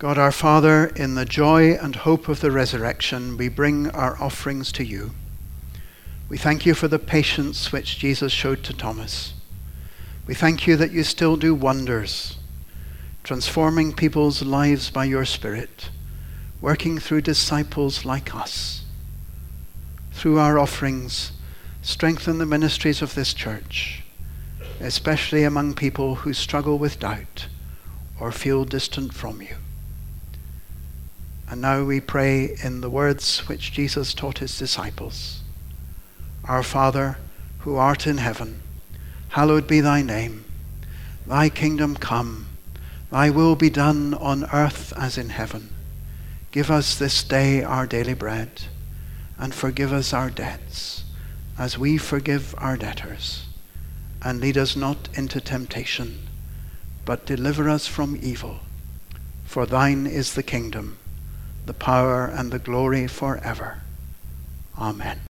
God our Father, in the joy and hope of the resurrection, we bring our offerings to you. We thank you for the patience which Jesus showed to Thomas. We thank you that you still do wonders, transforming people's lives by your Spirit, working through disciples like us. Through our offerings, strengthen the ministries of this church, especially among people who struggle with doubt or feel distant from you. And now we pray in the words which Jesus taught his disciples. Our Father, who art in heaven, hallowed be thy name. Thy kingdom come, thy will be done on earth as in heaven. Give us this day our daily bread, and forgive us our debts, as we forgive our debtors. And lead us not into temptation, but deliver us from evil. For thine is the kingdom, the power, and the glory forever. Amen.